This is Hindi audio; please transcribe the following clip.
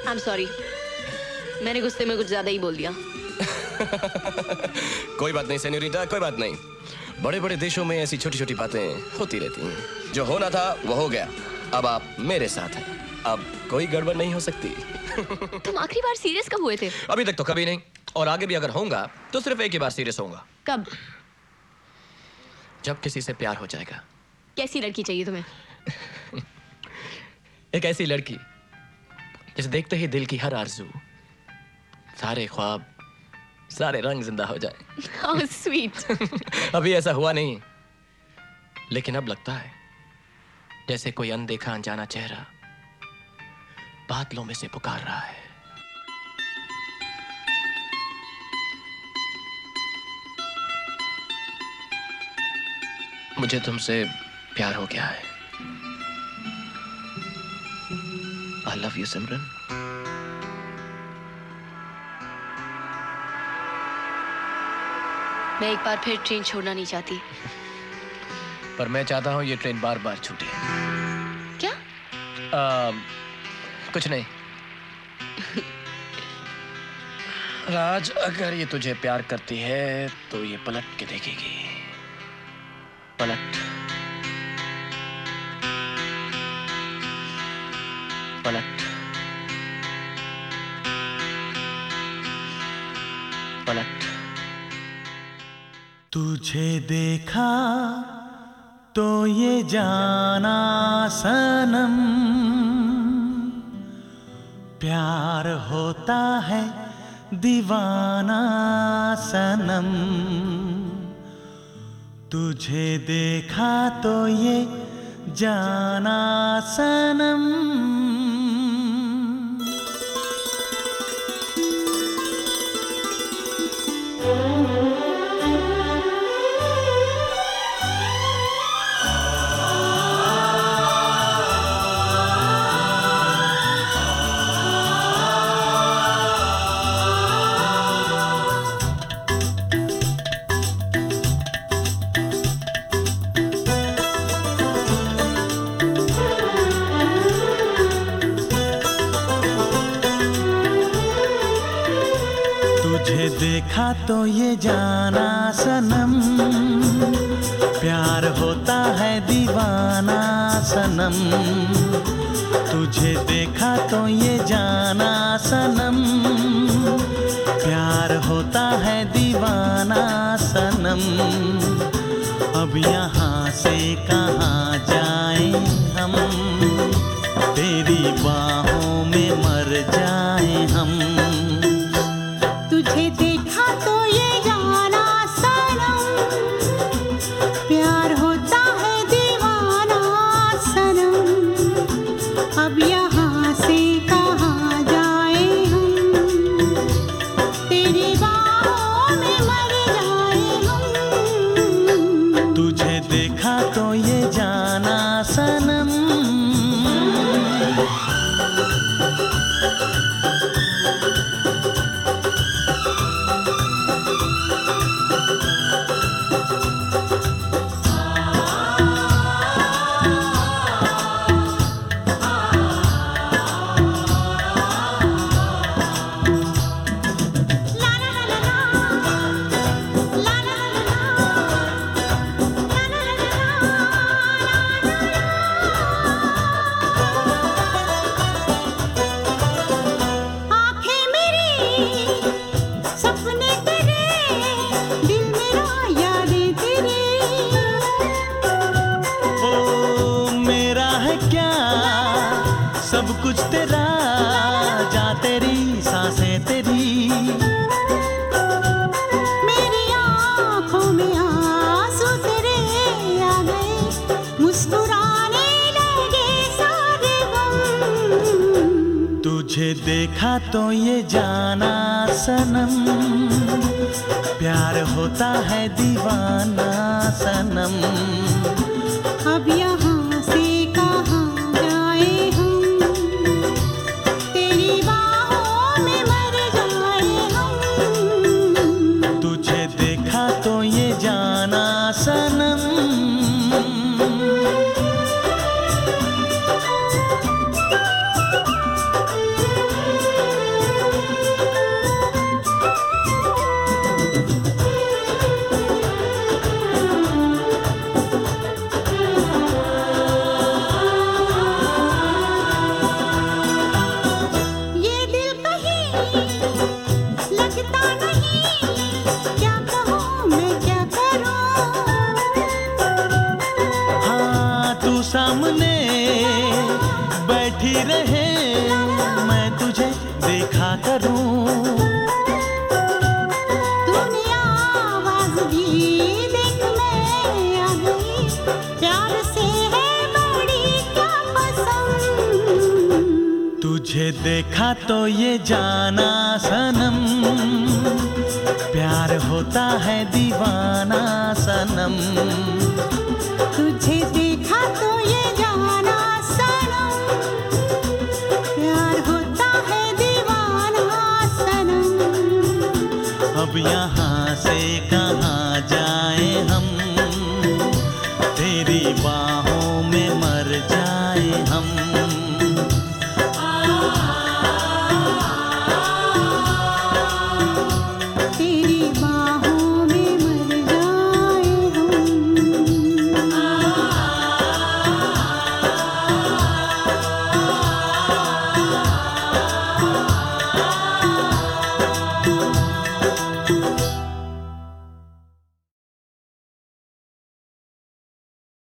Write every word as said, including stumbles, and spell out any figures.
I'm sorry. मैंने गुस्से में कुछ ज्यादा ही बोल दिया। कोई बात नहीं सेन्योरिटा, कोई बात नहीं। बड़े बड़े देशों में ऐसी छोटी छोटी बातें होती रहती हैं। जो होना था वो हो गया। अब आप मेरे साथ हैं। अब कोई गड़बड़ नहीं हो सकती। तुम आखिरी बार सीरियस कब हुए थे? अभी तक तो कभी नहीं, और आगे भी अगर होऊंगा तो सिर्फ एक ही बार सीरियस होऊंगा। कब? जब किसी से प्यार हो जाएगा। कैसी लड़की चाहिए तुम्हें? एक ऐसी लड़की जिसे देखते ही दिल की हर आरज़ू, सारे ख्वाब, सारे रंग जिंदा हो जाए। How sweet. अभी ऐसा हुआ नहीं, लेकिन अब लगता है जैसे कोई अनदेखा अनजाना चेहरा बादलों में से पुकार रहा है। मुझे तुमसे प्यार हो गया है। I love you, सिमरन। मैं एक बार फिर ट्रेन छोड़ना नहीं चाहती। पर मैं चाहता हूं ये ट्रेन बार बार छूटे। क्या? आ, कुछ नहीं। राज, अगर ये तुझे प्यार करती है तो ये पलट के देखेगी। पलट पलट पलट। तुझे देखा तो ये जाना सनम, प्यार होता है दीवाना सनम। तुझे देखा तो ये जाना सनम। तुझे देखा तो ये जाना सनम, प्यार होता है दीवाना सनम। तुझे देखा तो ये जाना सनम, प्यार होता है दीवाना सनम। अब यहाँ से कहाँ जाएं हम, तेरी बाहों में मर जाएं हम। तुझे देखा तो ये जाना सनम, प्यार होता है दीवाना सनम। अब यहाँ से कहाँ जाए हम, तेरी बाहों में मर जाए हम। तुझे देखा तो ये जाना सनम। सब कुछ तेरा, जा तेरी सांसें तेरी। मेरी आँखों में आंसू तेरे आ गए, मुस्कुराने लगे सारे गम। तुझे देखा तो ये जाना सनम, प्यार होता है दीवाना सनम। अब यहाँ से कहाँ जाए हम, तेरी बाहों में मर जाए हम। तुझे देखा तो ये जाना सनम। रहे, मैं तुझे देखा करूं। तूने आवाज दी, देख मैं आ गई, प्यार से है बड़ी क्या पसंद। तुझे देखा तो ये जाना सनम, प्यार होता है दीवाना सनम। तुझे देखा तो ये जाना सनम, प्यार होता है दीवाना सनम। अब यहाँ